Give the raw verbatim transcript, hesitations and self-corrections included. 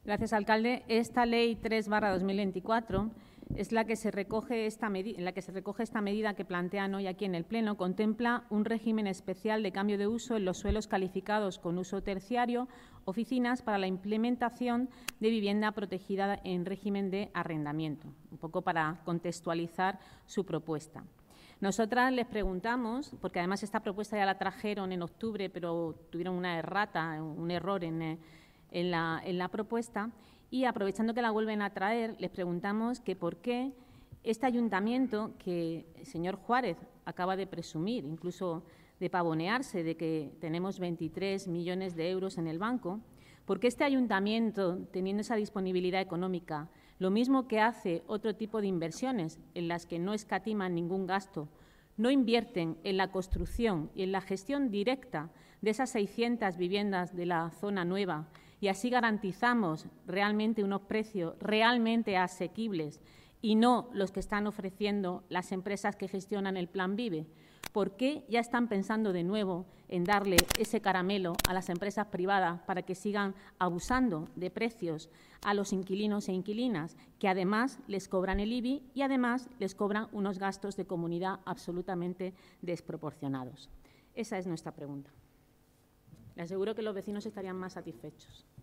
Gracias, alcalde. Esta Ley tres barra dos mil veinticuatro es la que se recoge esta en la que se recoge esta medida que plantean hoy aquí en el Pleno. Contempla un régimen especial de cambio de uso en los suelos calificados con uso terciario, oficinas, para la implementación de vivienda protegida en régimen de arrendamiento, un poco para contextualizar su propuesta. Nosotras les preguntamos, porque además esta propuesta ya la trajeron en octubre, pero tuvieron una errata, un error en, en, la, en la propuesta, y aprovechando que la vuelven a traer, les preguntamos que por qué este ayuntamiento, que el señor Juárez acaba de presumir, incluso de pavonearse de que tenemos veintitrés millones de euros en el banco, ¿por qué este ayuntamiento, teniendo esa disponibilidad económica, lo mismo que hace otro tipo de inversiones en las que no escatiman ningún gasto, no invierten en la construcción y en la gestión directa de esas seiscientas viviendas de la zona nueva y así garantizamos realmente unos precios realmente asequibles y no los que están ofreciendo las empresas que gestionan el Plan Vive? ¿Por qué ya están pensando de nuevo en darle ese caramelo a las empresas privadas para que sigan abusando de precios a los inquilinos e inquilinas, que además les cobran el I B I y además les cobran unos gastos de comunidad absolutamente desproporcionados? Esa es nuestra pregunta. Le aseguro que los vecinos estarían más satisfechos.